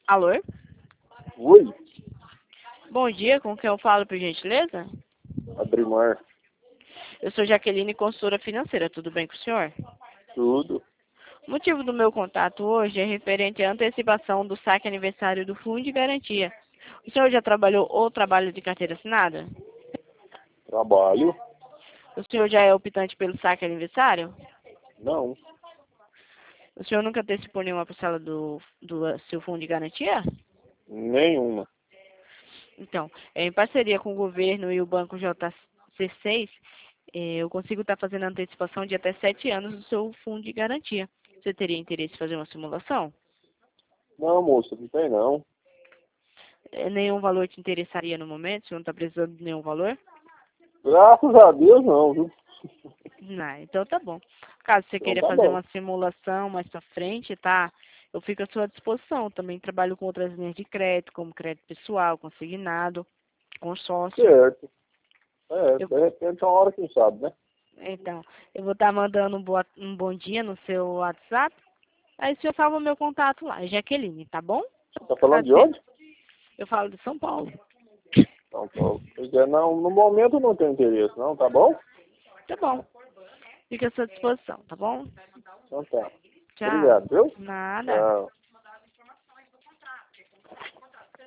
Alô? Oi, Bom dia, com quem eu falo, por gentileza? Adrimar, Eu sou Jaqueline, consultora financeira, tudo bem com o senhor? tudo. O motivo do meu contato hoje é referente à antecipação do saque aniversário do Fundo de Garantia. O senhor já trabalhou ou trabalha de carteira assinada? Trabalho? O senhor já é optante pelo saque aniversário? Não, O senhor nunca antecipou nenhuma parcela do seu Fundo de Garantia? nenhuma. Então, em parceria com o governo e o Banco JC6, eu consigo estar fazendo antecipação de até 7 anos do seu fundo de garantia. Você teria interesse em fazer uma simulação? Não, moça, não tem não. Nenhum valor te interessaria no momento? Você não está precisando de nenhum valor? Graças a Deus não, viu? Não, então tá bom. Caso você Então queira tá fazer bom. uma simulação mais pra frente, tá? Eu fico à sua disposição. Também trabalho com outras linhas de crédito, como crédito pessoal, consignado, consórcio. Certo. Eu, De repente é uma hora, quem sabe, né? então, eu vou estar mandando um bom dia no seu WhatsApp. Aí o senhor salva o meu contato lá, é Jaqueline, tá bom? Você tá falando Pode de ser. onde? Eu falo de São Paulo. São Paulo. Pois é, não, no momento não tem interesse, não, tá bom? Tá bom. Fica à sua disposição, tá bom? Então tá. Tchau. Obrigado, viu? Nada. Tchau.